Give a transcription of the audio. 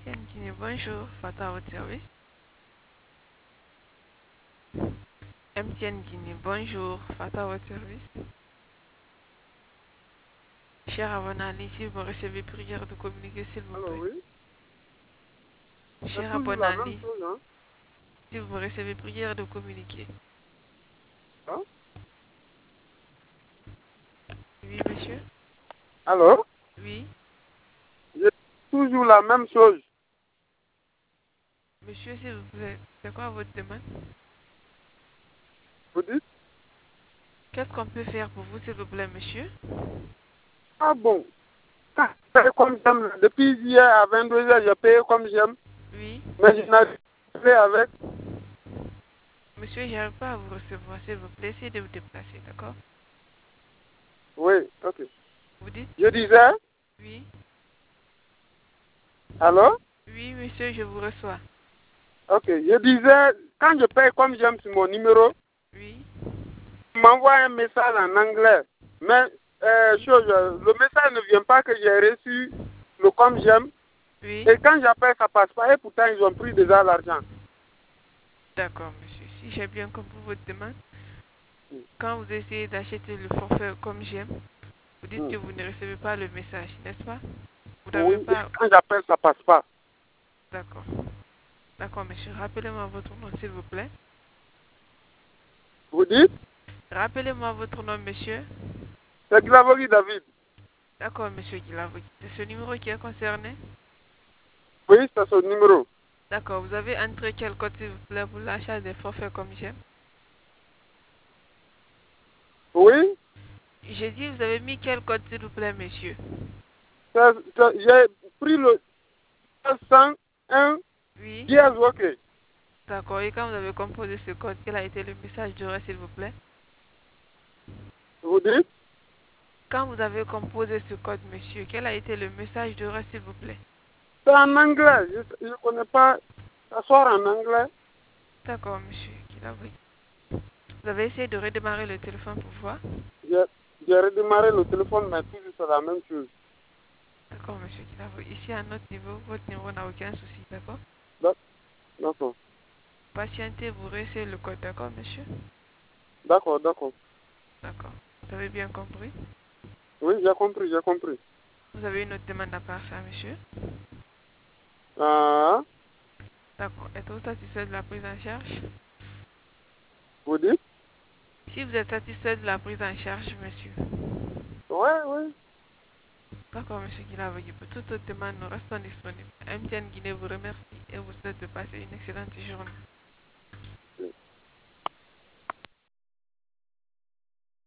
MTN Guinée, bonjour, Fata à votre service. MTN Guinée, bonjour, Fata à votre service. Cher abonné, si vous me recevez prière de communiquer, s'il vous Alors plaît. oui, c'est Cher toujours la même abonné, chose, hein. si vous me recevez prière de communiquer. Hein? Oui, monsieur. Alors, Oui, c'est toujours la même chose. monsieur, s'il vous plaît, c'est quoi votre demande? Vous dites, Qu'est-ce qu'on peut faire pour vous, s'il vous plaît, monsieur? ah bon, quand je paye comme j'aime, là, depuis hier à 22h, je paye comme j'aime, Oui, mais je n'arrive pas à payer avec. monsieur, j'arrive pas à vous recevoir, s'il vous plaît, essayez de vous déplacer, d'accord? Oui, ok. Vous dites? Je disais, Oui, alors, oui, monsieur, je vous reçois. ok, je disais, quand je paye comme j'aime sur mon numéro, Oui, il m'envoie un message en anglais. Mais le message ne vient pas que j'ai reçu le comme j'aime. oui, Et quand j'appelle, ça passe pas. Et pourtant, ils ont pris déjà l'argent. d'accord, monsieur. Si j'ai bien compris votre demande, Hmm. quand vous essayez d'acheter le forfait comme j'aime, vous dites Hmm. que vous ne recevez pas le message, n'est-ce pas? Vous n'avez Oui, et pas... quand j'appelle, ça passe pas. D'accord. D'accord, monsieur. Rappelez-moi votre nom, s'il vous plaît. Vous dites, Rappelez-moi votre nom, monsieur. c'est Glavori David. D'accord, monsieur Guilavo. C'est ce numéro qui est concerné? Oui, c'est son numéro. D'accord. Vous avez entré quel code, s'il vous plaît, pour l'achat des forfaits comme j'aime? Oui, J'ai dit, vous avez mis quel code, s'il vous plaît, monsieur? j'ai pris le 101 Oui. dièse, ok. D'accord. Et quand vous avez composé ce code, quel a été le message d'erreur, s'il vous plaît? Vous dites, Quand vous avez composé ce code, monsieur, quel a été le message d'erreur, s'il vous plaît? c'est en anglais. Je ne connais pas. Ça sort en anglais. D'accord, monsieur Guilavo. Vous avez essayé de redémarrer le téléphone pour voir? J'ai j'ai redémarré le téléphone, mais toujours c'est la même chose. D'accord, monsieur Guilavo. Ici, à notre niveau, votre niveau n'a aucun souci, d'accord? D'ac- D'accord, Patientez, vous réessayez le code, d'accord, monsieur? d'accord, d'accord. D'accord. Vous avez bien compris? Oui, j'ai compris, j'ai compris. Vous avez une autre demande à part ça, monsieur? Ah, D'accord. Êtes-vous satisfait de la prise en charge? vous dites, Si vous êtes satisfait de la prise en charge, monsieur. oui, oui. D'accord, monsieur Guilavo. Pour toute autre demande, nous restons disponibles. MTN Guinée vous remercie et vous souhaite de passer une excellente journée.